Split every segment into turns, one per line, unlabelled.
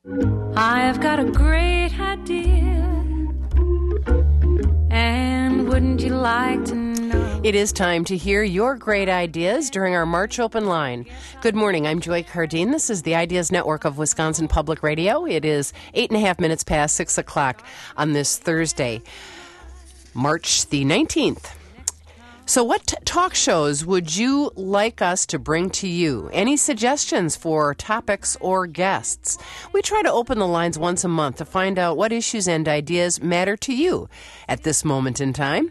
I've got a great idea, and wouldn't you like to know?
It is time to hear your great ideas during our March Open Line. Good morning, I'm Joy Cardine. This is the Ideas Network of Wisconsin Public Radio. It is 8.5 minutes past 6 o'clock on this Thursday, March the 19th. So what talk shows would you like us to bring to you? Any suggestions for topics or guests? We try to open the lines once a month to find out what issues and ideas matter to you at this moment in time.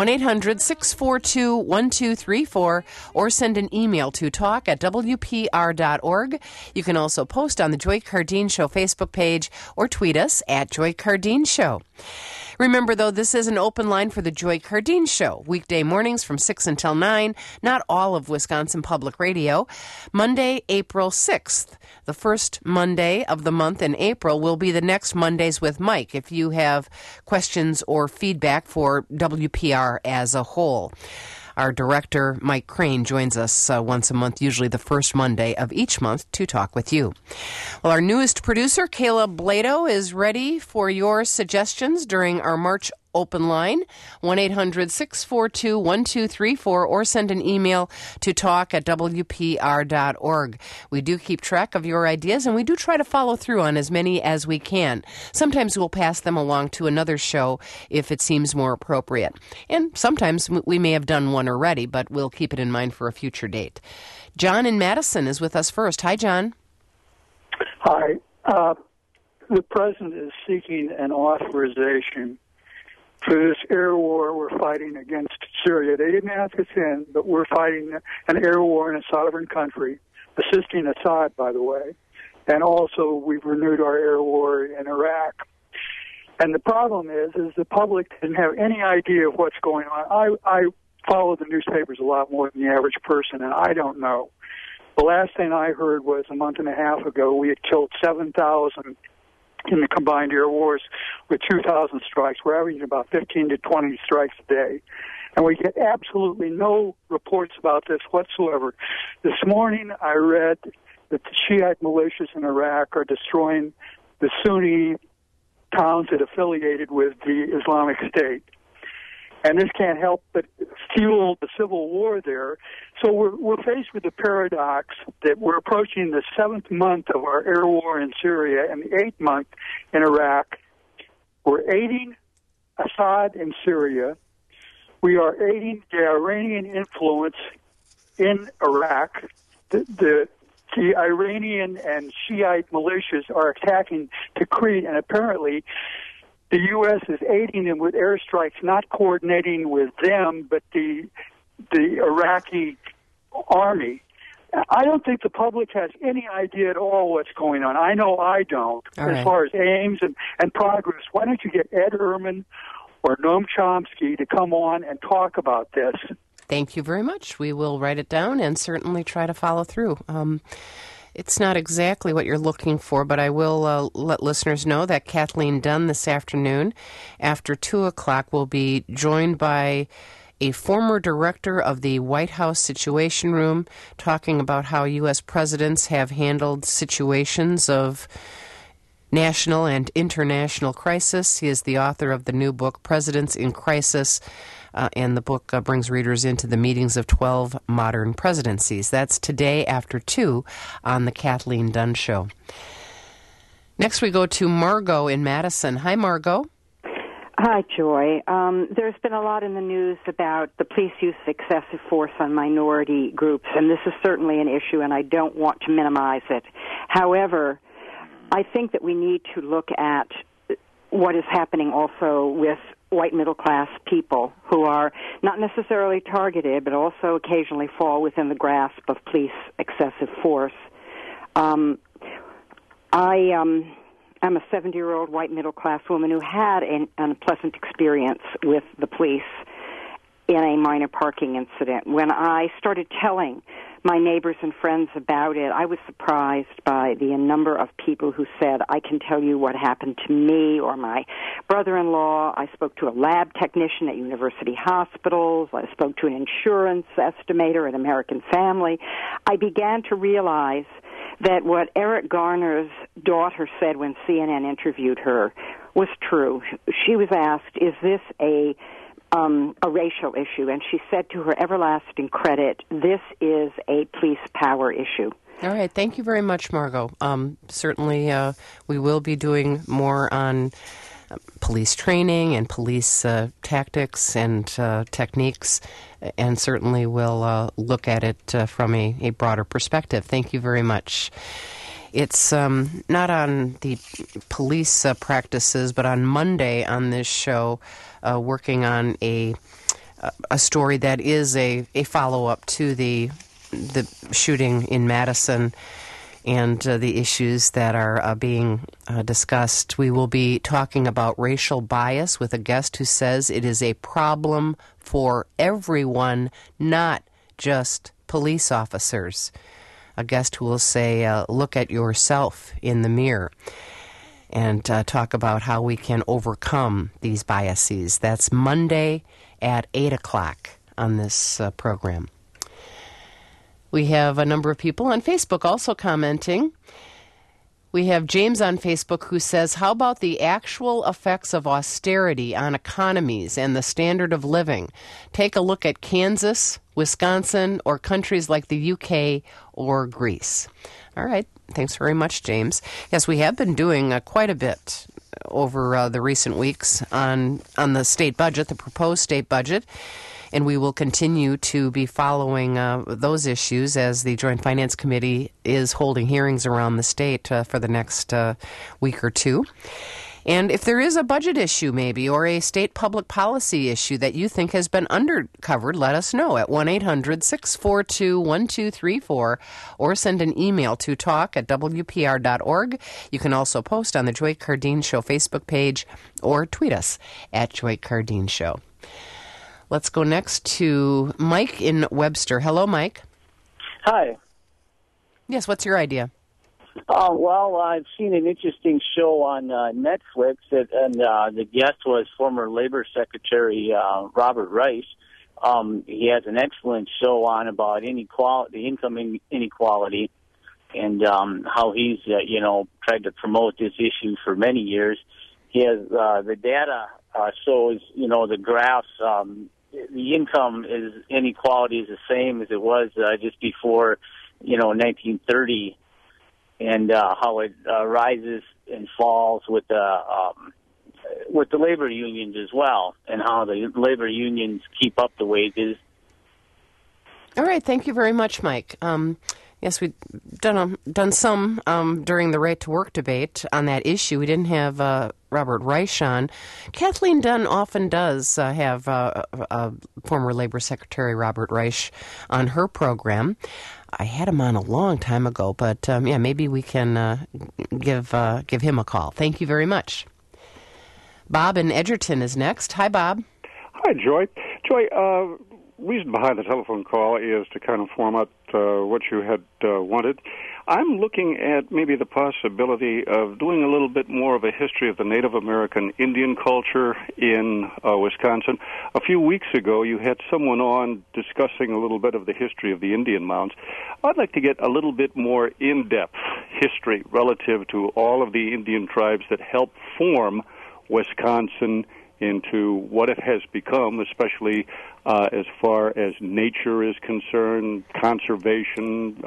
1-800-642-1234 or send an email to talk@wpr.org. You can also post on the Joy Cardine Show Facebook page or tweet us at Joy Cardine Show. Remember, though, this is an open line for the Joy Cardine Show, weekday mornings from 6 until 9, not all of Wisconsin Public Radio. Monday, April 6th, the first Monday of the month in April, will be the next Mondays with Mike, if you have questions or feedback for WPR as a whole. Our director, Mike Crane, joins us once a month, usually the first Monday of each month, to talk with you. Well, our newest producer, Kayla Blado, is ready for your suggestions during our March Open Line, 1-800-642-1234, or send an email to talk@wpr.org. We do keep track of your ideas, and we do try to follow through on as many as we can. Sometimes we'll pass them along to another show if it seems more appropriate. And sometimes we may have done one already, but we'll keep it in mind for a future date. John in Madison is with us first. Hi, John.
Hi. The President is seeking an authorization for this air war we're fighting against Syria. They didn't ask us in, but we're fighting an air war in a sovereign country, assisting Assad, by the way. And also, we've renewed our air war in Iraq. And the problem is the public didn't have any idea of what's going on. I follow the newspapers a lot more than the average person, and I don't know. The last thing I heard was a month and a half ago we had killed 7,000 in the combined air wars with 2,000 strikes. We're averaging about 15 to 20 strikes a day. And we get absolutely no reports about this whatsoever. This morning I read that the Shiite militias in Iraq are destroying the Sunni towns that affiliated with the Islamic State. And this can't help but fuel the civil war there. So we're faced with the paradox that we're approaching the 7th month of our air war in Syria and the 8th month in Iraq. We're aiding Assad in Syria. We are aiding the Iranian influence in Iraq. The Iranian and Shiite militias are attacking Tikrit, and apparently the U.S. is aiding them with airstrikes, not coordinating with them, but the Iraqi army. I don't think the public has any idea at all what's going on. I know I don't, as far as aims and progress. Why don't you get Ed Ehrman or Noam Chomsky to come on and talk about this?
Thank you very much. We will write it down and certainly try to follow through. It's not exactly what you're looking for, but I will let listeners know that Kathleen Dunn this afternoon after 2 o'clock will be joined by a former director of the White House Situation Room talking about how U.S. presidents have handled situations of national and international crisis. He is the author of the new book, Presidents in Crisis, and the book brings readers into the meetings of 12 modern presidencies. That's today after 2 on the Kathleen Dunn Show. Next we go to Margot in Madison. Hi, Margot.
Hi, Joy. There's been a lot in the news about the police use of excessive force on minority groups, and this is certainly an issue, and I don't want to minimize it. However, I think that we need to look at what is happening also with white middle-class people who are not necessarily targeted, but also occasionally fall within the grasp of police excessive force. I'm a 70-year-old white middle-class woman who had an unpleasant experience with the police in a minor parking incident. When I started telling my neighbors and friends about it, I was surprised by the number of people who said, I can tell you what happened to me or my brother-in-law. I spoke to a lab technician at university hospitals. I spoke to an insurance estimator at American Family. I began to realize that what Eric Garner's daughter said when CNN interviewed her was true. She was asked, is this a racial issue? And she said, to her everlasting credit, this is a police power issue.
All right. Thank you very much, Margot. Certainly, we will be doing more on police training and police tactics and techniques, and certainly we'll look at it from a broader perspective. Thank you very much. It's not on the police practices, but on Monday on this show, working on a story that is a follow-up to the shooting in Madison and the issues that are being discussed. We will be talking about racial bias with a guest who says it is a problem for everyone, not just police officers. A guest who will say, look at yourself in the mirror, and talk about how we can overcome these biases. That's Monday at 8 o'clock on this program. We have a number of people on Facebook also commenting. We have James on Facebook who says, how about the actual effects of austerity on economies and the standard of living? Take a look at Kansas, Wisconsin, or countries like the UK or Greece. All right. Thanks very much, James. Yes, we have been doing quite a bit over the recent weeks on the state budget, the proposed state budget. And we will continue to be following those issues as the Joint Finance Committee is holding hearings around the state for the next week or two. And if there is a budget issue maybe or a state public policy issue that you think has been undercovered, let us know at 1-800-642-1234 or send an email to talk@wpr.org. You can also post on the Joy Cardine Show Facebook page or tweet us at Joy Cardine Show. Let's go next to Mike in Webster. Hello, Mike.
Hi.
Yes, what's your idea?
Well, I've seen an interesting show on Netflix, and the guest was former Labor Secretary Robert Reich. He has an excellent show on about inequality, income inequality, and how he's tried to promote this issue for many years. He has the data shows the graphs. The income inequality is the same as it was just before 1930, and how it rises and falls with the labor unions as well, and how the labor unions keep up the wages.
All right, thank you very much, Mike. Yes, we've done some during the right to work debate on that issue. We didn't have Robert Reich on. Kathleen Dunn often does have former Labor Secretary Robert Reich on her program. I had him on a long time ago, but maybe we can give him a call. Thank you very much. Bob in Edgerton is next. Hi, Bob.
Hi, Joy. Joy, reason behind the telephone call is to kind of form out what you had wanted. I'm looking at maybe the possibility of doing a little bit more of a history of the Native American Indian culture in Wisconsin. A few weeks ago, you had someone on discussing a little bit of the history of the Indian mounds. I'd like to get a little bit more in-depth history relative to all of the Indian tribes that helped form Wisconsin into what it has become, especially as far as nature is concerned, conservation,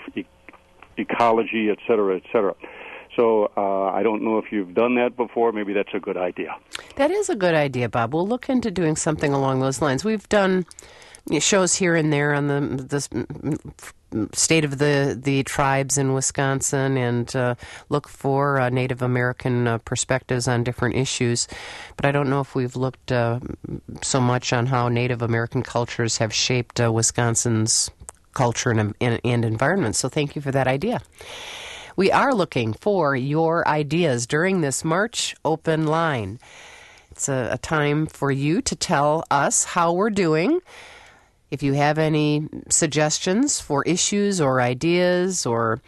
ecology, et cetera, et cetera. So I don't know if you've done that before. Maybe that's a good idea.
That is a good idea, Bob. We'll look into doing something along those lines. We've done shows here and there on the state of the tribes in Wisconsin and look for Native American perspectives on different issues. But I don't know if we've looked so much on how Native American cultures have shaped Wisconsin's culture and environment. So thank you for that idea. We are looking for your ideas during this March open line. It's a time for you to tell us how we're doing. If you have any suggestions for issues or ideas or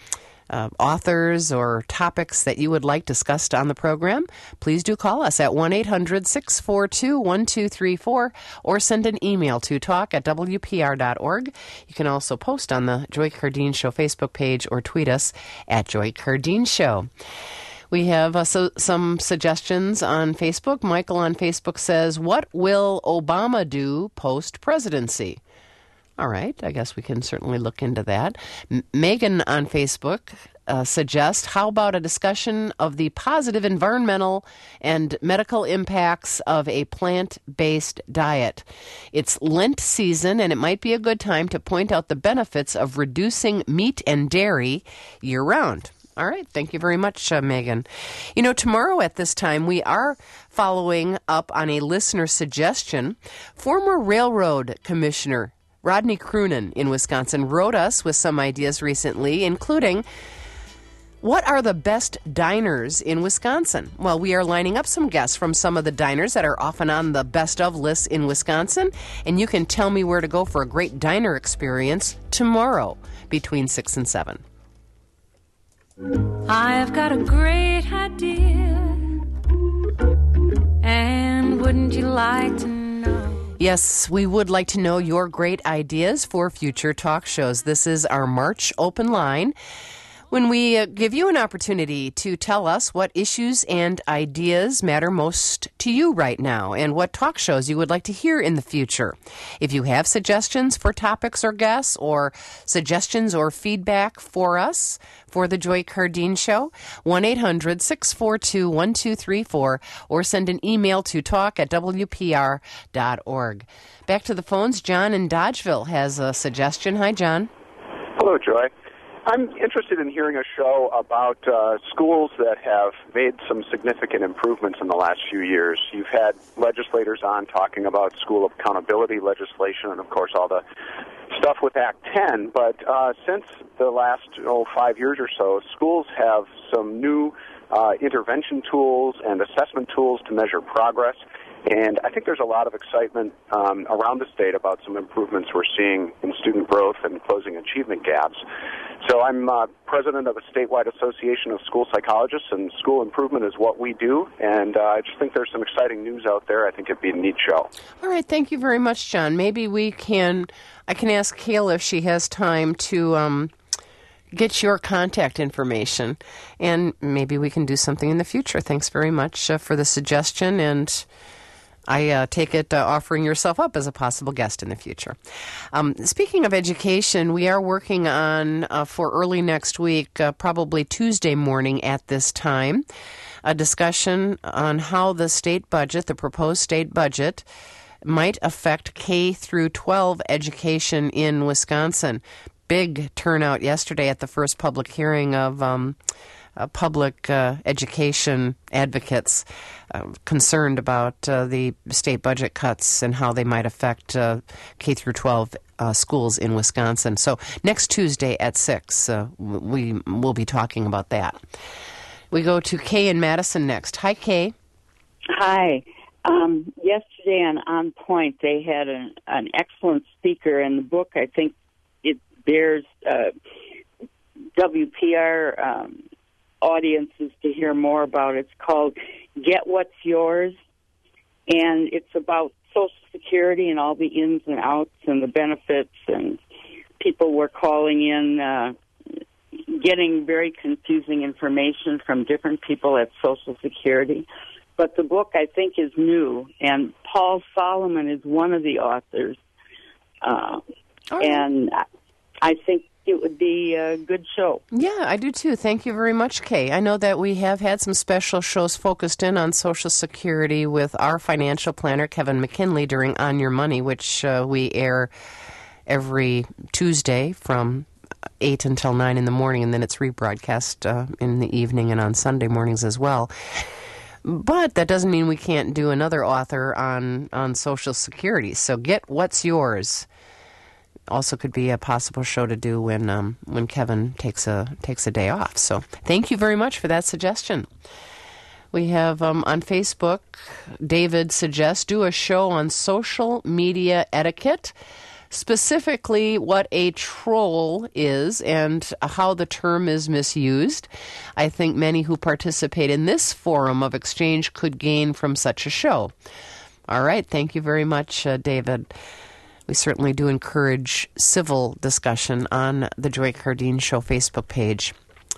authors or topics that you would like discussed on the program, please do call us at 1-800-642-1234 or send an email to talk@wpr.org. You can also post on the Joy Cardeen Show Facebook page or tweet us at Joy Cardeen Show. We have some suggestions on Facebook. Michael on Facebook says, what will Obama do post-presidency? All right, I guess we can certainly look into that. Megan on Facebook suggests, how about a discussion of the positive environmental and medical impacts of a plant-based diet? It's Lent season, and it might be a good time to point out the benefits of reducing meat and dairy year-round. All right. Thank you very much, Megan. You know, tomorrow at this time, we are following up on a listener suggestion. Former Railroad Commissioner Rodney Croonan in Wisconsin wrote us with some ideas recently, including, what are the best diners in Wisconsin? Well, we are lining up some guests from some of the diners that are often on the best of lists in Wisconsin, and you can tell me where to go for a great diner experience tomorrow between 6 and 7.
I've got a great idea, and wouldn't you like to know?
Yes, we would like to know your great ideas for future talk shows. This is our March open line, when we give you an opportunity to tell us what issues and ideas matter most to you right now and what talk shows you would like to hear in the future. If you have suggestions for topics or guests, or suggestions or feedback for us for the Joy Cardeen Show, 1-800-642-1234, or send an email to talk@wpr.org. Back to the phones. John in Dodgeville has a suggestion. Hi, John.
Hello, Joy. I'm interested in hearing a show about schools that have made some significant improvements in the last few years. You've had legislators on talking about school accountability legislation and, of course, all the stuff with Act 10. But since the last 5 years or so, schools have some new intervention tools and assessment tools to measure progress. And I think there's a lot of excitement around the state about some improvements we're seeing in student growth and closing achievement gaps. So I'm president of a statewide association of school psychologists, and school improvement is what we do. And I just think there's some exciting news out there. I think it'd be a neat show.
All right. Thank you very much, John. Maybe I can ask Kayla if she has time to get your contact information, and maybe we can do something in the future. Thanks very much for the suggestion, and I take it offering yourself up as a possible guest in the future. Speaking of education, we are working on, for early next week, probably Tuesday morning at this time, a discussion on how the state budget, the proposed state budget, might affect K through 12 education in Wisconsin. Big turnout yesterday at the first public hearing of public education advocates concerned about the state budget cuts and how they might affect K through 12 schools in Wisconsin. So next Tuesday at 6, we will be talking about that. We go to Kay in Madison next. Hi, Kay.
Hi. Yesterday on Point, they had an excellent speaker, and the book, I think it bears WPR audiences to hear more about. It's called Get What's Yours, and it's about Social Security and all the ins and outs and the benefits, and people were calling in getting very confusing information from different people at Social Security. But the book, I think, is new, and Paul Solomon is one of the authors. And I think it would be a good show.
Yeah, I do too. Thank you very much, Kay. I know that we have had some special shows focused in on Social Security with our financial planner, Kevin McKinley, during On Your Money, which we air every Tuesday from 8 until 9 in the morning, and then it's rebroadcast in the evening and on Sunday mornings as well. But that doesn't mean we can't do another author on Social Security. So Get What's Yours also could be a possible show to do when Kevin takes a day off. So thank you very much for that suggestion. We have on Facebook, David suggests do a show on social media etiquette. specifically what a troll is and how the term is misused. I think many who participate in this forum of exchange could gain from such a show. All right. Thank you very much, David. We certainly do encourage civil discussion on the Joy Cardeen Show Facebook page.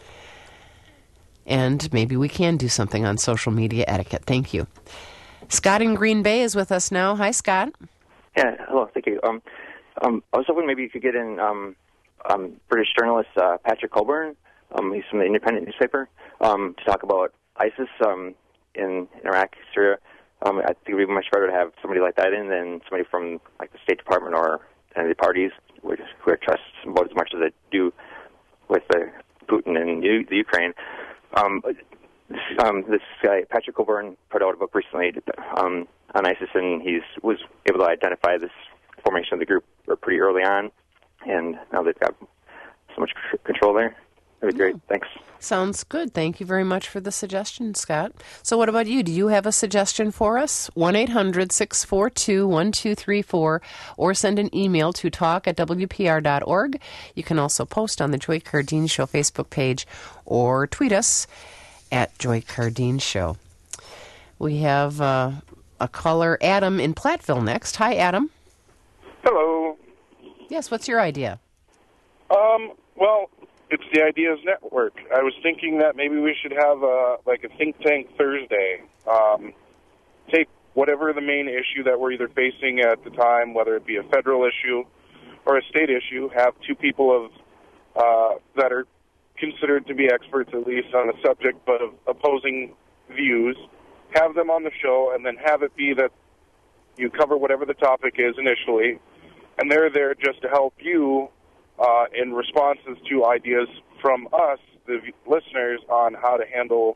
And maybe we can do something on social media etiquette. Thank you. Scott in Green Bay is with us now. Hi, Scott.
Yeah, hello. Thank you. I was hoping maybe you could get in British journalist Patrick Coburn. He's from the Independent newspaper to talk about ISIS in Iraq, Syria. I think it would be much better to have somebody like that in than somebody from like the State Department or any of the parties who I trust about as much as they do with Putin and the Ukraine. This guy, Patrick Coburn, put out a book recently on ISIS, and he was able to identify this formation of the group pretty early on, and now they've got so much control there. That'd be great. Thanks.
Sounds good. Thank you very much for the suggestion, Scott. So what about you? Do you have a suggestion for us? 1-800-642-1234 or send an email to talk@wpr.org. You can also post on the Joy Cardeen Show Facebook page or tweet us at Joy Cardeen Show. We have a caller, Adam in Platteville, next. Hi, Adam.
Hello.
Yes, what's your idea?
Well, it's the Ideas Network. I was thinking that maybe we should have a think tank Thursday. Take whatever the main issue that we're either facing at the time, whether it be a federal issue or a state issue, have two people that are considered to be experts at least on the subject, but of opposing views, have them on the show, and then have it be that you cover whatever the topic is initially, and they're there just to help you in responses to ideas from us, the listeners, on how to handle,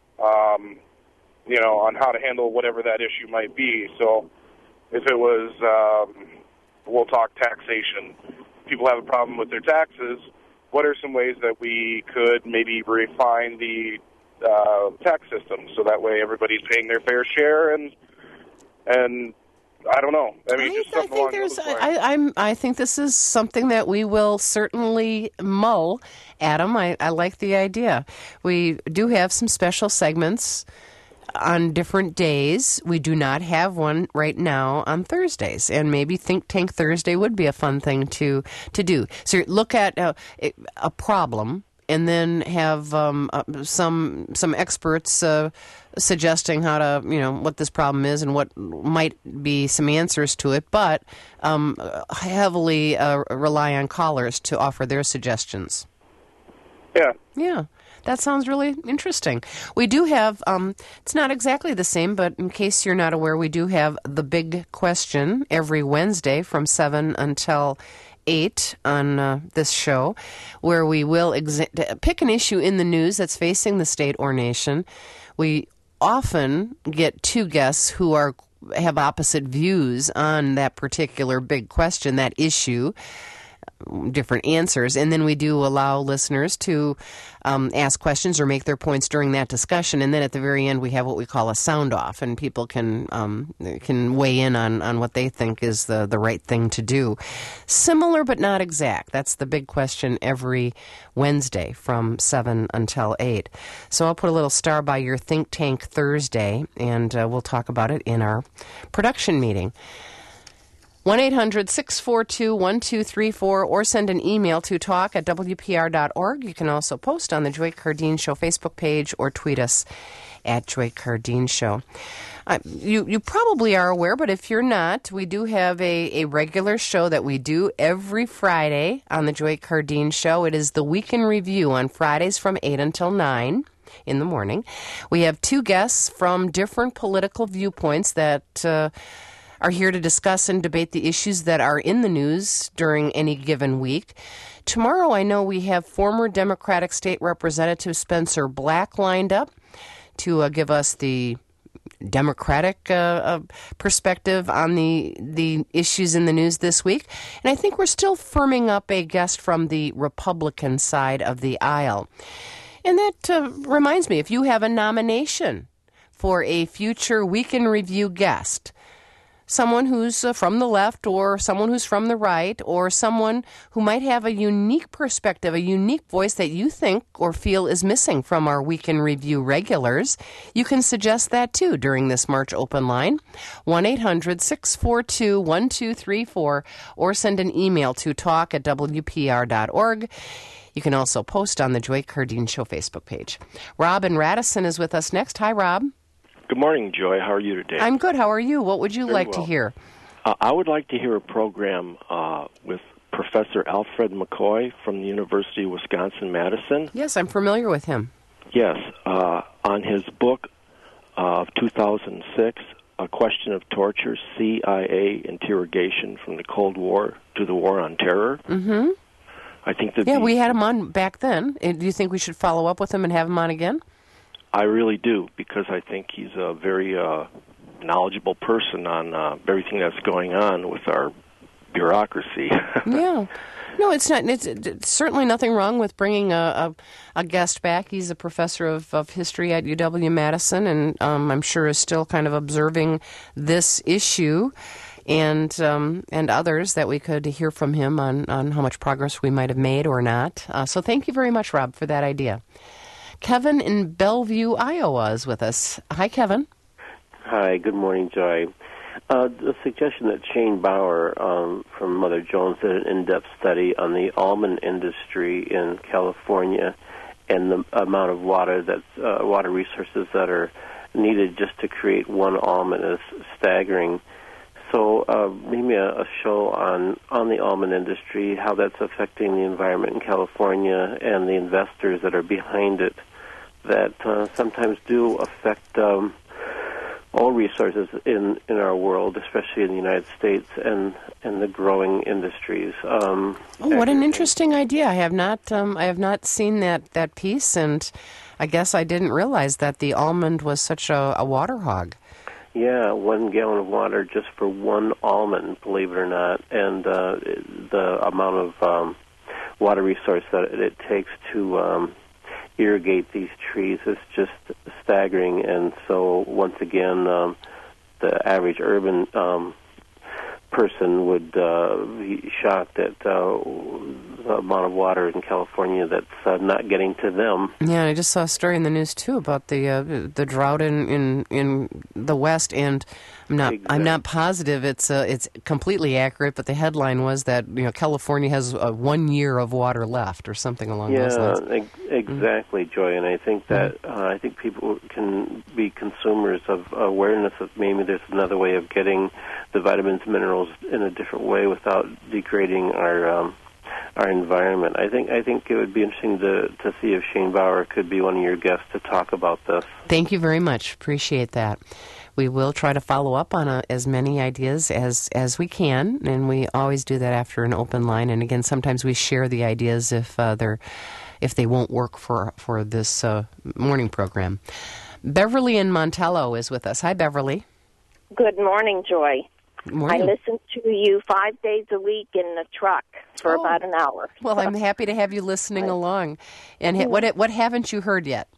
whatever that issue might be. So if it was, we'll talk taxation. People have a problem with their taxes. What are some ways that we could maybe refine the tax system so that way everybody's paying their fair share and I don't know. I mean,
I think this is something that we will certainly mull, Adam. I like the idea. We do have some special segments on different days. We do not have one right now on Thursdays, and maybe Think Tank Thursday would be a fun thing to do. So look at a problem and then have some experts suggesting how to, what this problem is and what might be some answers to it, but heavily rely on callers to offer their suggestions.
Yeah.
Yeah. That sounds really interesting. We do have, it's not exactly the same, but in case you're not aware, we do have The Big Question every Wednesday from 7 until 8 on this show, where we will pick an issue in the news that's facing the state or nation. We often get two guests who have opposite views on that particular big question, that issue, different answers, and then we do allow listeners to ask questions or make their points during that discussion, and then at the very end we have what we call a sound off, and people can weigh in on what they think is the right thing to do. Similar but not exact. That's The Big Question every Wednesday from 7 until 8. So I'll put a little star by your Think Tank Thursday, and we'll talk about it in our production meeting. 1-800-642-1234 or send an email to talk@wpr.org. You can also post on the Joy Cardeen Show Facebook page or tweet us at Joy Cardeen Show. You probably are aware, but if you're not, we do have a regular show that we do every Friday on the Joy Cardeen Show. It is the Week in Review on Fridays from 8 until 9 in the morning. We have two guests from different political viewpoints that are here to discuss and debate the issues that are in the news during any given week. Tomorrow, I know we have former Democratic State Representative Spencer Black lined up to give us the Democratic perspective on the issues in the news this week. And I think we're still firming up a guest from the Republican side of the aisle. And that reminds me, if you have a nomination for a future Week in Review guest, someone who's from the left or someone who's from the right or someone who might have a unique perspective, a unique voice that you think or feel is missing from our Week in Review regulars, you can suggest that too during this March open line, 1-800-642-1234, or send an email to talk@wpr.org. You can also post on the Joy Cardine Show Facebook page. Rob in Radisson is with us next. Hi, Rob.
Good morning, Joy. How are you today?
I'm good. How are you? What would you like to hear?
I would like to hear a program with Professor Alfred McCoy from the University of Wisconsin-Madison.
Yes, I'm familiar with him.
Yes, on his book of 2006, A Question of Torture, CIA Interrogation from the Cold War to the War on Terror.
Mm-hmm.
I think that
we had him on back then. Do you think we should follow up with him and have him on again?
I really do, because I think he's a very knowledgeable person on everything that's going on with our bureaucracy.
Yeah. No, it's not. It's certainly nothing wrong with bringing a guest back. He's a professor of history at UW-Madison, and I'm sure is still kind of observing this issue. And others that we could hear from him on how much progress we might have made or not. So thank you very much, Rob, for that idea. Kevin in Bellevue, Iowa is with us. Hi, Kevin.
Hi, good morning, Joy. The suggestion that Shane Bauer from Mother Jones did an in-depth study on the almond industry in California and the amount of water resources that are needed just to create one almond is staggering. So maybe a show on the almond industry, how that's affecting the environment in California and the investors that are behind it that sometimes do affect all resources in our world, especially in the United States and the growing industries.
What an interesting idea! I have not seen that piece, and I guess I didn't realize that the almond was such a water hog.
Yeah, 1 gallon of water just for one almond, believe it or not, and the amount of water resource that it takes to irrigate these trees is just staggering. And so, once again, the average urban person would be shocked at the amount of water in California that's not getting to them.
Yeah, I just saw a story in the news too about the drought in the West, and I'm not positive it's completely accurate, but the headline was that California has 1 year of water left or something along those lines.
Yeah, exactly, Joy. And I think that I think people can be consumers of awareness of maybe there's another way of getting the vitamins, minerals in a different way without degrading our environment. I think it would be interesting to see if Shane Bauer could be one of your guests to talk about this.
Thank you very much. Appreciate that. We will try to follow up on as many ideas as we can, and we always do that after an open line. And again, sometimes we share the ideas if they won't work for this morning program. Beverly in Montello is with us. Hi, Beverly.
Good morning, Joy.
Good morning.
I listen to you 5 days a week in the truck for about an hour.
Well, I'm happy to have you listening along. And what haven't you heard yet?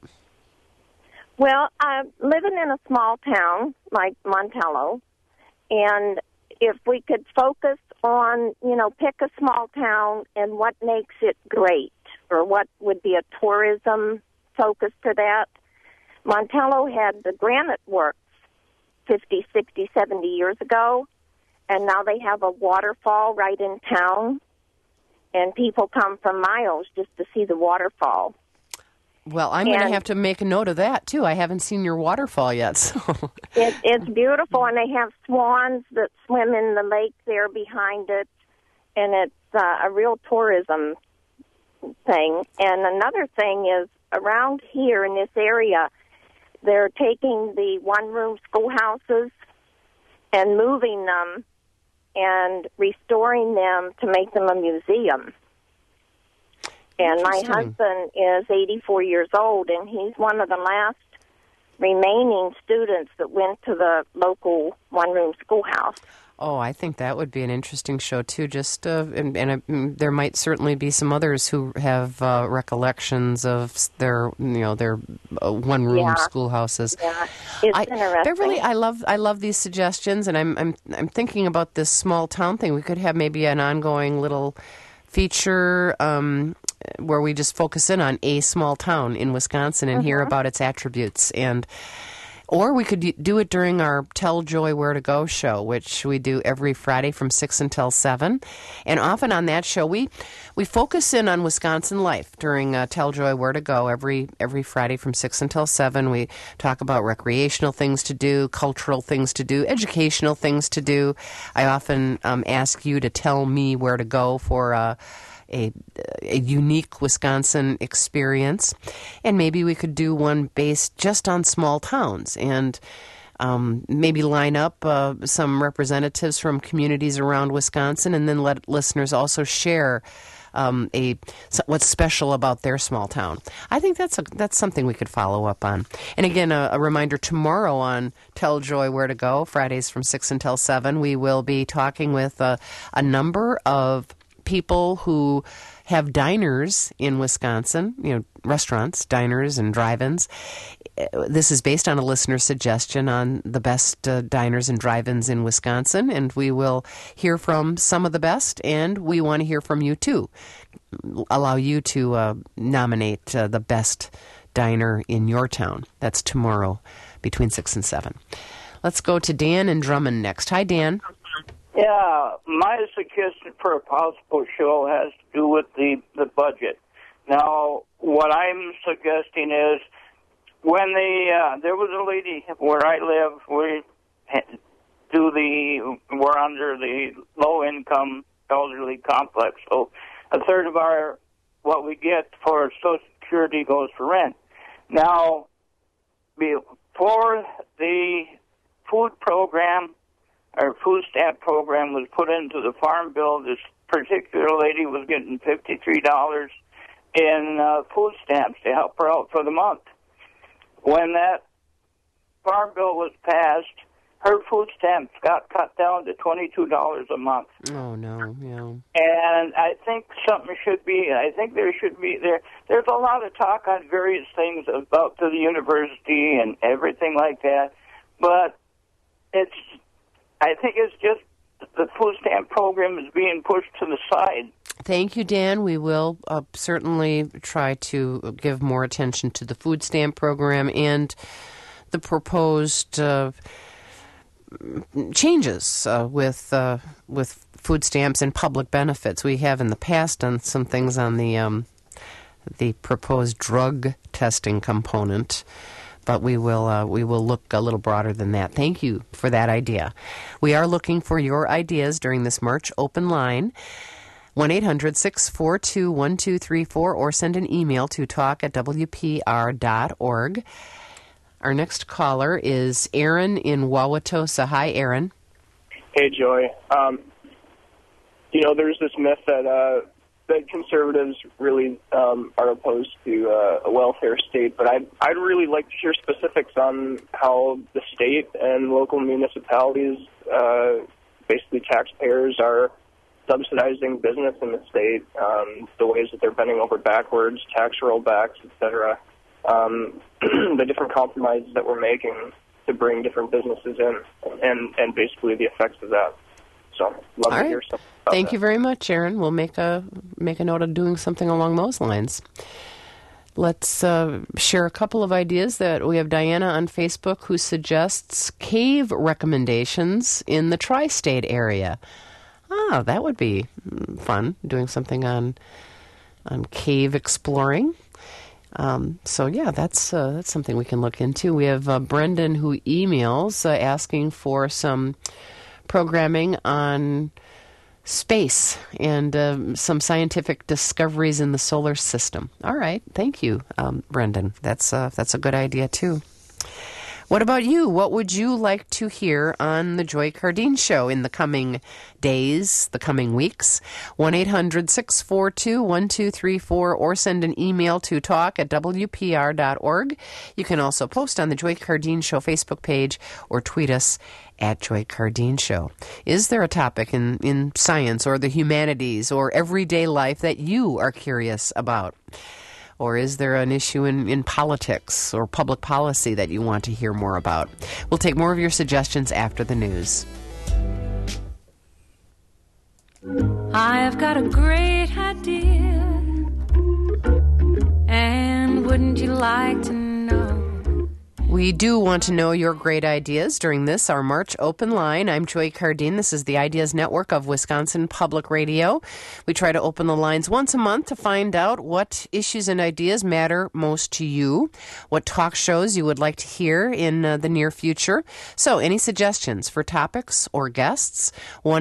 Well, I'm living in a small town like Montello, and if we could focus on, pick a small town and what makes it great, or what would be a tourism focus to that. Montello had the granite works 50, 60, 70 years ago, and now they have a waterfall right in town, and people come from miles just to see the waterfall.
Well, I'm going to have to make a note of that, too. I haven't seen your waterfall yet. So.
It's beautiful, and they have swans that swim in the lake there behind it, and it's a real tourism thing. And another thing is, around here in this area, they're taking the one-room schoolhouses and moving them and restoring them to make them a museum. And my husband is 84 years old, and he's one of the last remaining students that went to the local one-room schoolhouse.
Oh, I think that would be an interesting show too. Just there might certainly be some others who have recollections of their one-room schoolhouses.
Yeah, it's interesting.
Beverly, I love these suggestions, and I'm thinking about this small town thing. We could have maybe an ongoing little feature where we just focus in on a small town in Wisconsin and hear about its attributes. Or we could do it during our Tell Joy Where to Go show, which we do every Friday from 6 until 7. And often on that show, we focus in on Wisconsin life during Tell Joy Where to Go every Friday from 6 until 7. We talk about recreational things to do, cultural things to do, educational things to do. I often ask you to tell me where to go for a unique Wisconsin experience, and maybe we could do one based just on small towns, and maybe line up some representatives from communities around Wisconsin, and then let listeners also share what's special about their small town. I think that's something we could follow up on. And again, a reminder, tomorrow on Tell Joy Where to Go, Fridays from 6 until 7, we will be talking with a number of people who have diners in Wisconsin, restaurants, diners, and drive-ins. This is based on a listener suggestion on the best diners and drive-ins in Wisconsin, and we will hear from some of the best, and we want to hear from you too. Allow you to nominate the best diner in your town. That's tomorrow between 6 and 7. Let's go to Dan in Drummond next. Hi, Dan.
Yeah, my suggestion for a possible show has to do with the budget. Now, what I'm suggesting is when there was a lady where I live, we're under the low-income elderly complex, so a third of what we get for Social Security goes for rent. Now, before the food program, our food stamp program was put into the Farm Bill, this particular lady was getting $53 in food stamps to help her out for the month. When that Farm Bill was passed, her food stamps got cut down to $22 a month.
Oh, no, yeah.
And I think there should be, there's a lot of talk on various things about the university and everything like that, but I think it's just the food stamp program is being pushed to the side.
Thank you, Dan. We will certainly try to give more attention to the food stamp program and the proposed changes with food stamps and public benefits. We have in the past done some things on the proposed drug testing component. But we will look a little broader than that. Thank you for that idea. We are looking for your ideas during this March open line, 1-800-642-1234, or send an email to talk@wpr.org. Our next caller is Aaron in Wauwatosa. Hi, Aaron.
Hey, Joy. There's this myth that conservatives really are opposed to a welfare state, but I'd really like to hear specifics on how the state and local municipalities, basically taxpayers, are subsidizing business in the state, the ways that they're bending over backwards, tax rollbacks, etc., the different compromises that we're making to bring different businesses in, and basically the effects of that. So, love to hear something about
Thank
that.
you very much, Aaron. We'll make a note of doing something along those lines. Let's share a couple of ideas. That we have Diana on Facebook who suggests cave recommendations in the tri-state area. That would be fun, doing something on cave exploring. That's something we can look into. We have Brendan who emails asking for some programming on space and some scientific discoveries in the solar system. All right, thank you, Brendan. That's a good idea too. What about you? What would you like to hear on the Joy Cardine Show in the coming days, the coming weeks? 1-800-642-1234 or send an email to talk@wpr.org. You can also post on the Joy Cardine Show Facebook page or tweet us at Joy Cardine Show. Is there a topic in science or the humanities or everyday life that you are curious about? Or is there an issue in politics or public policy that you want to hear more about? We'll take more of your suggestions after the news.
I've got a great idea, and wouldn't you like to know?
We do want to know your great ideas during this, our March open line. I'm Joy Cardine. This is the Ideas Network of Wisconsin Public Radio. We try to open the lines once a month to find out what issues and ideas matter most to you, what talk shows you would like to hear in the near future. So any suggestions for topics or guests,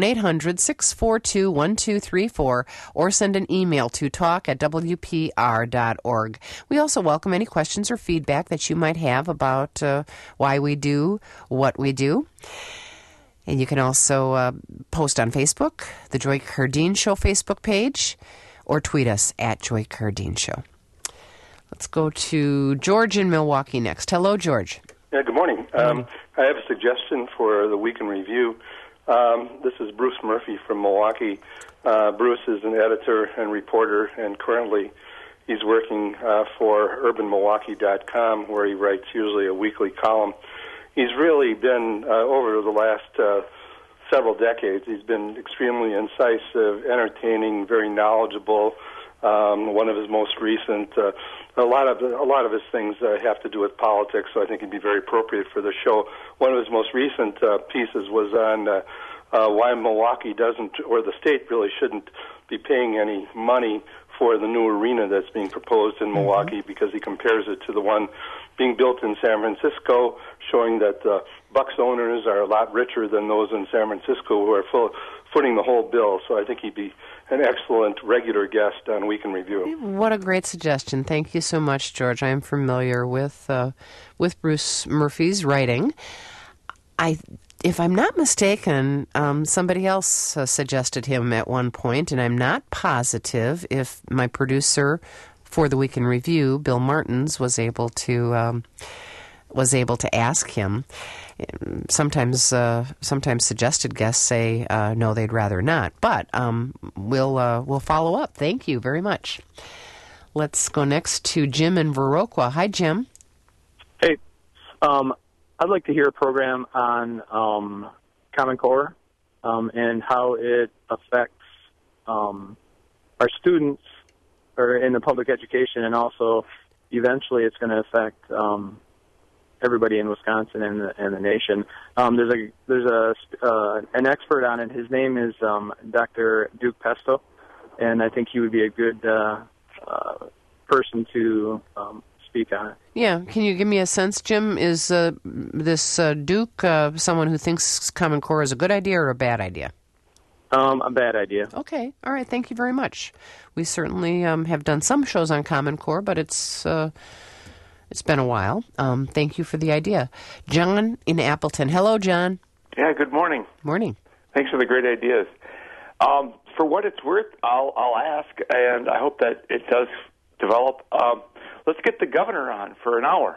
1-800-642-1234, or send an email to talk@wpr.org. We also welcome any questions or feedback that you might have about why we do what we do. And you can also post on Facebook, the Joy Cardine Show Facebook page, or tweet us at Joy Cardine Show. Let's go to George in Milwaukee next. Hello, George.
Yeah, good morning. I have a suggestion for the Week in Review. This is Bruce Murphy from Milwaukee. Bruce is an editor and reporter, and currently he's working for UrbanMilwaukee.com, where he writes usually a weekly column. He's really been, over the last several decades, he's been extremely incisive, entertaining, very knowledgeable. One of his most recent, a lot of his things have to do with politics, so I think it'd be very appropriate for the show. One of his most recent pieces was on why Milwaukee doesn't, or the state really shouldn't be paying any money for the new arena that's being proposed in Milwaukee, because he compares it to the one being built in San Francisco, showing that Bucks owners are a lot richer than those in San Francisco who are footing the whole bill. So I think he'd be an excellent regular guest on Week in Review.
What a great suggestion. Thank you so much, George. I am familiar with Bruce Murphy's writing. If I'm not mistaken, somebody else suggested him at one point, and I'm not positive if my producer for the Week in Review, Bill Martins, was able to ask him. Sometimes suggested guests say no, they'd rather not. But we'll follow up. Thank you very much. Let's go next to Jim in Viroqua. Hi, Jim.
Hey. I'd like to hear a program on Common Core and how it affects our students or in the public education, and also eventually it's going to affect everybody in Wisconsin and the nation. There's an expert on it. His name is Dr. Duke Pesto, and I think he would be a good person to speak on it.
Yeah, can you give me a sense, Jim? Is this Duke someone who thinks Common Core is a good idea or a bad idea?
A bad idea.
Okay, all right, thank you very much. We certainly have done some shows on Common Core, but it's been a while. Thank you for the idea. John in Appleton. Hello, John.
Yeah, good morning.
Morning.
Thanks for the great ideas. For what it's worth, I'll ask, and I hope that it does develop. Let's get the governor on for an hour.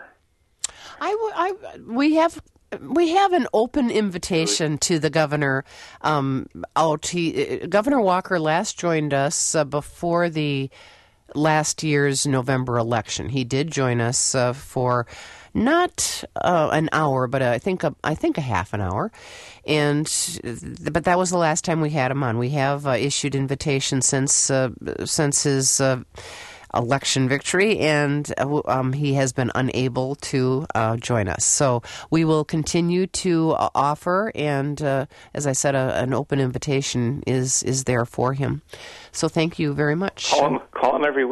We have an open invitation to the governor out. Governor Walker last joined us before the last year's November election. He did join us for not an hour, but I think a half an hour, but that was the last time we had him on. We have issued invitations since his election victory, and he has been unable to join us. So we will continue to offer, and as I said, an open invitation is there for him. So thank you very much.
Call him every week.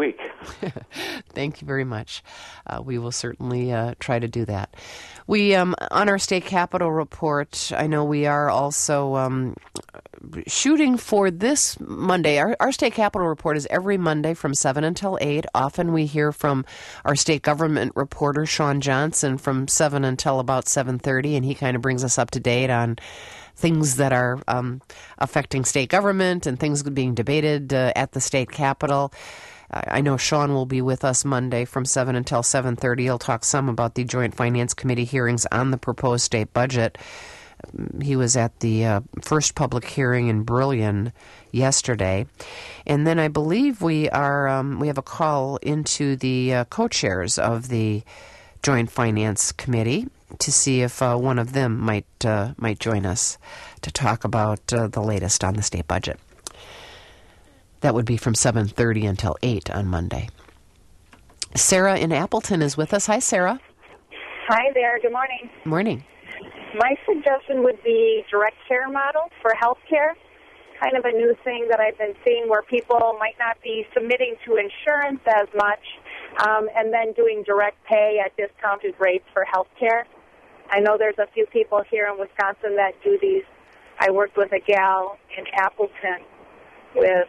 Thank you very much. We will certainly try to do that. We, on our state capitol report, I know we are also shooting for this Monday. Our state capitol report is every Monday from 7 until 8. Often we hear from our state government reporter, Sean Johnson, from 7 until about 7:30, and he kind of brings us up to date on things that are affecting state government and things being debated at the state capitol. I know Sean will be with us Monday from 7 until 7:30. He'll talk some about the Joint Finance Committee hearings on the proposed state budget. He was at the first public hearing in Brillion yesterday. And then I believe we have a call into the co-chairs of the Joint Finance Committee to see if one of them might join us to talk about the latest on the state budget. That would be from 7:30 until 8 on Monday. Sarah in Appleton is with us. Hi, Sarah.
Hi there. Good morning.
Morning.
My suggestion would be direct care model for healthcare. Kind of a new thing that I've been seeing where people might not be submitting to insurance as much and then doing direct pay at discounted rates for healthcare. I know there's a few people here in Wisconsin that do these. I worked with a gal in Appleton with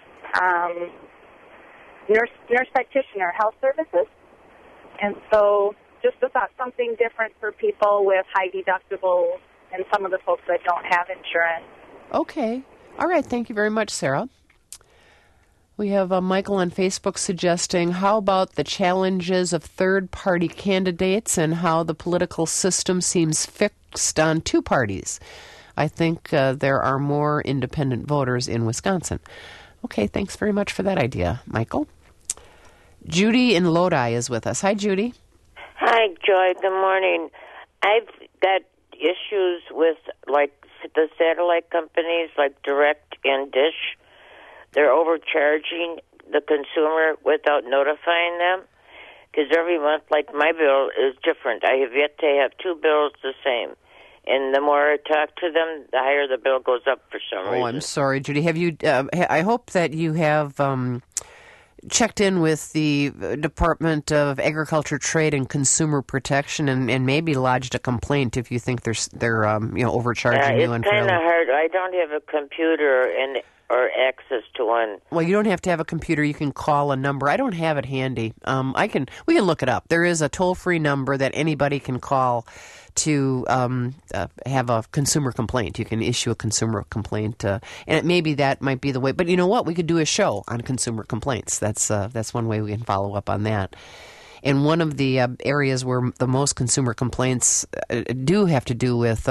nurse practitioner health services. And so just a thought, something different for people with high deductibles and some of the folks that don't have insurance.
Okay. All right. Thank you very much, Sarah. We have Michael on Facebook suggesting, how about the challenges of third-party candidates and how the political system seems fixed on two parties? I think there are more independent voters in Wisconsin. Okay, thanks very much for that idea, Michael. Judy in Lodi is with us. Hi, Judy.
Hi, Joy. Good morning. I've got issues with, like, the satellite companies like Direct and Dish. They're overcharging the consumer without notifying them. Because every month, like, my bill is different. I have yet to have two bills the same. And the more I talk to them, the higher the bill goes up for some reason.
Oh, I'm sorry, Judy. Have you? I hope that you have checked in with the Department of Agriculture, Trade, and Consumer Protection, and maybe lodged a complaint if you think they're overcharging you unfairly.
It's kind of hard. I don't have a computer or access to one.
Well, you don't have to have a computer. You can call a number. I don't have it handy. We can look it up. There is a toll-free number that anybody can call to have a consumer complaint. You can issue a consumer complaint, and maybe that might be the way. But you know what? We could do a show on consumer complaints. That's one way we can follow up on that. And one of the areas where the most consumer complaints do have to do with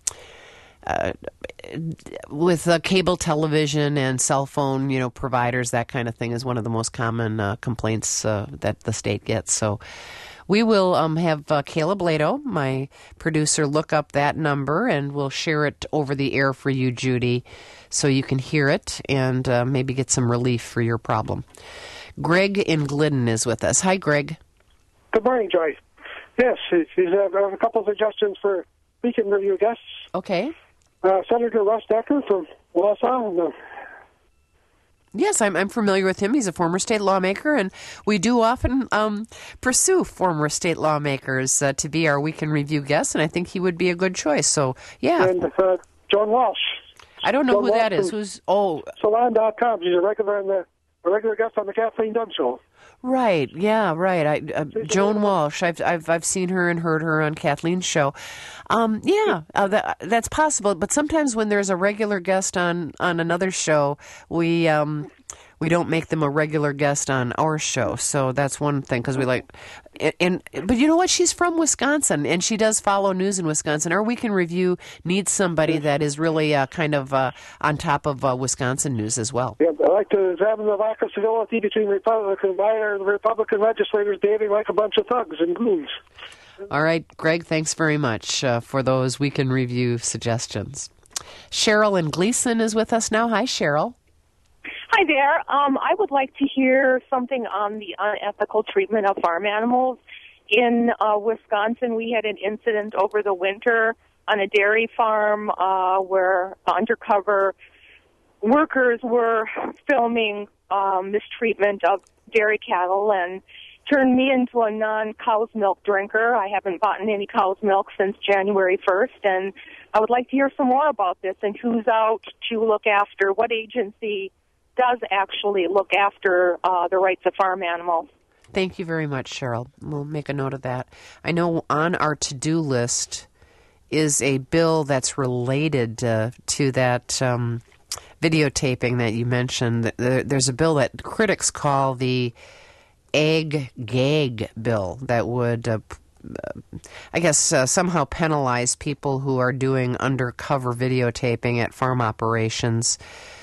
cable television and cell phone, providers, that kind of thing is one of the most common complaints that the state gets. So we will have Caleb Lado, my producer, look up that number, and we'll share it over the air for you, Judy, so you can hear it and maybe get some relief for your problem. Greg in Glidden is with us. Hi, Greg.
Good morning, Joy. Yes, I have a couple of suggestions for weekend review guests.
Okay.
Senator Russ Decker from Wausau.
Yes, I'm familiar with him. He's a former state lawmaker, and we do often pursue former state lawmakers to be our weekend review guests, and I think he would be a good choice. So, yeah.
And John Walsh.
I don't know
John
who
Walsh
that is. Who's
Salon.com. He's a regular guest on the Kathleen Dunn Show.
Right. Yeah. Right. Joan Walsh. I've seen her and heard her on Kathleen's show. That's possible. But sometimes when there's a regular guest on another show, we don't make them a regular guest on our show. So that's one thing because we like. But you know what? She's from Wisconsin, and she does follow news in Wisconsin. Our weekend review needs somebody that is really kind of on top of Wisconsin news as well.
Yeah, I like to examine the lack of civility between Republican legislators behaving like a bunch of thugs and goons.
All right, Greg, thanks very much for those weekend review suggestions. Cheryl in Gleason is with us now. Hi, Cheryl.
Hi there. I would like to hear something on the unethical treatment of farm animals. In Wisconsin, we had an incident over the winter on a dairy farm where undercover workers were filming mistreatment of dairy cattle and turned me into a non-cow's milk drinker. I haven't bought any cow's milk since January 1st, and I would like to hear some more about this and who's out to look after, what agency does actually look after the rights of farm animals.
Thank you very much, Cheryl. We'll make a note of that. I know on our to-do list is a bill that's related to that videotaping that you mentioned. There's a bill that critics call the Ag Gag bill that would, somehow penalize people who are doing undercover videotaping at farm operations.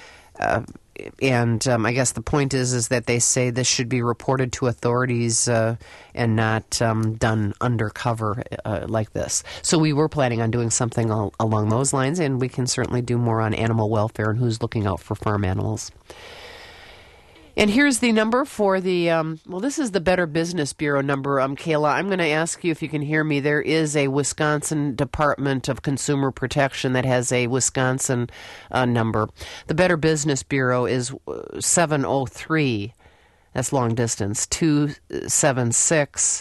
And I guess the point is that they say this should be reported to authorities and not done undercover like this. So we were planning on doing something along those lines, and we can certainly do more on animal welfare and who's looking out for farm animals. And here's the number for the, this is the Better Business Bureau number, Kayla. I'm going to ask you if you can hear me. There is a Wisconsin Department of Consumer Protection that has a Wisconsin number. The Better Business Bureau is 703, that's long distance, 276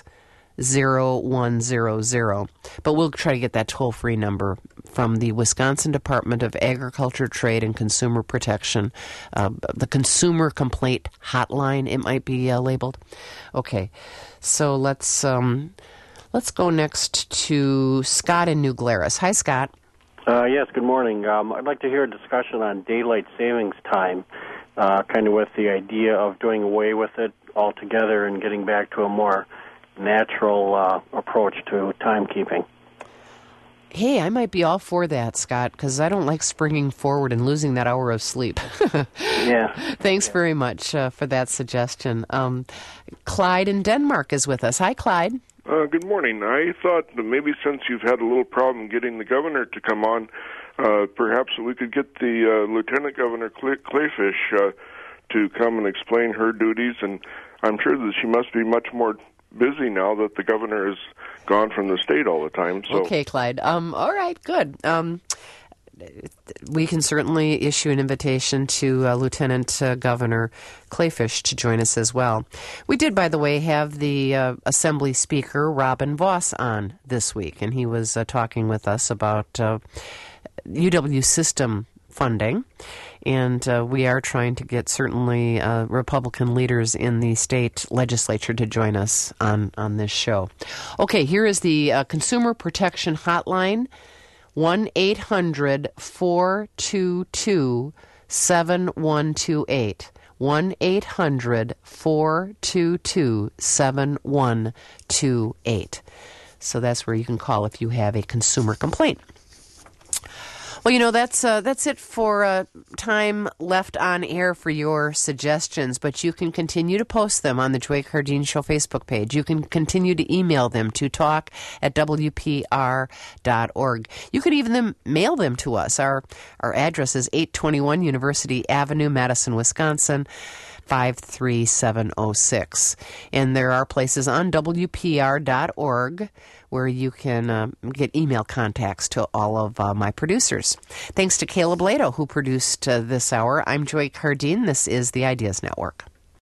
0100. But we'll try to get that toll-free number from the Wisconsin Department of Agriculture, Trade, and Consumer Protection. The Consumer Complaint Hotline, it might be labeled. Okay, so let's go next to Scott in New Glarus. Hi, Scott.
Yes, good morning. I'd like to hear a discussion on daylight savings time, kind of with the idea of doing away with it altogether and getting back to a more natural approach to timekeeping.
Hey, I might be all for that, Scott, because I don't like springing forward and losing that hour of sleep.
Yeah.
Thanks very much for that suggestion. Clyde in Denmark is with us. Hi, Clyde.
Good morning. I thought that maybe since you've had a little problem getting the governor to come on, perhaps we could get the Lieutenant Governor Kleefisch to come and explain her duties, and I'm sure that she must be much more busy now that the governor is gone from the state all the time. So.
Okay, Clyde. All right, good. We can certainly issue an invitation to Lieutenant Governor Kleefisch to join us as well. We did, by the way, have the Assembly Speaker, Robin Voss, on this week, and he was talking with us about UW system funding, and we are trying to get certainly Republican leaders in the state legislature to join us on this show. Okay, here is the Consumer Protection Hotline, 1-800-422-7128. 1-800-422-7128. So that's where you can call if you have a consumer complaint. Well, that's it for time left on air for your suggestions, but you can continue to post them on the Joy Cardine Show Facebook page. You can continue to email them to talk@wpr.org. You can even mail them to us. Our address is 821 University Avenue, Madison, Wisconsin, 53706. And there are places on WPR.org where you can get email contacts to all of my producers. Thanks to Caleb Lado, who produced this hour. I'm Joy Cardine. This is the Ideas Network.